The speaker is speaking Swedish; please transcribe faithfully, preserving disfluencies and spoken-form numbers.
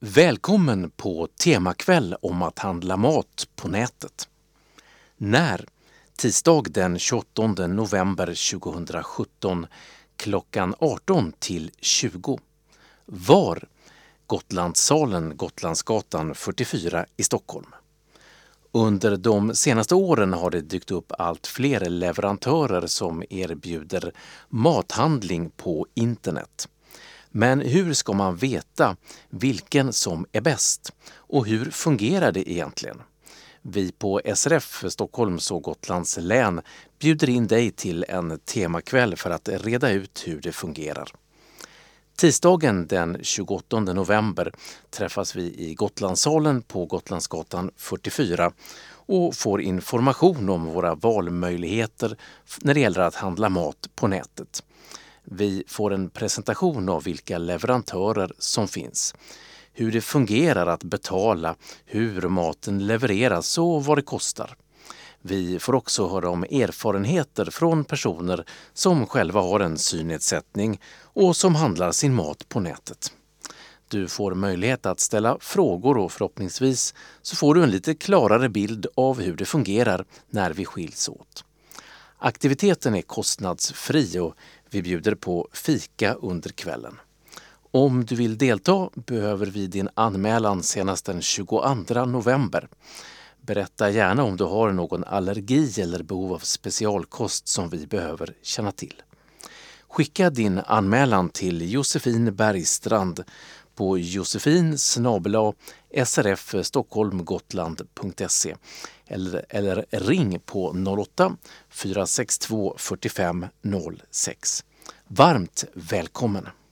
Välkommen på temakväll om att handla mat på nätet. När? Tisdag den tjugoåttonde november tjugohundrasjutton klockan arton till tjugo. Var? Gotlandssalen, Gotlandsgatan fyrtiofyra i Stockholm. Under de senaste åren har det dykt upp allt fler leverantörer som erbjuder mathandling på internet. Men hur ska man veta vilken som är bäst? Och hur fungerar det egentligen? Vi på S R F Stockholms och Gotlands län bjuder in dig till en temakväll för att reda ut hur det fungerar. Tisdagen den tjugoåttonde november träffas vi i Gotlandssalen på Gotlandsgatan fyrtiofyra och får information om våra valmöjligheter när det gäller att handla mat på nätet. Vi får en presentation av vilka leverantörer som finns, hur det fungerar att betala, hur maten levereras och vad det kostar. Vi får också höra om erfarenheter från personer som själva har en synnedsättning och som handlar sin mat på nätet. Du får möjlighet att ställa frågor och förhoppningsvis så får du en lite klarare bild av hur det fungerar när vi skiljs åt. Aktiviteten är kostnadsfri och vi bjuder på fika under kvällen. Om du vill delta behöver vi din anmälan senast den tjugoandra november. Berätta gärna om du har någon allergi eller behov av specialkost som vi behöver känna till. Skicka din anmälan till Josefin Bergstrand på josefin snabel-a s r f stockholm gotland punkt se eller, eller ring på noll åtta fyra sex två fyrtiofem noll sex. Varmt välkommen!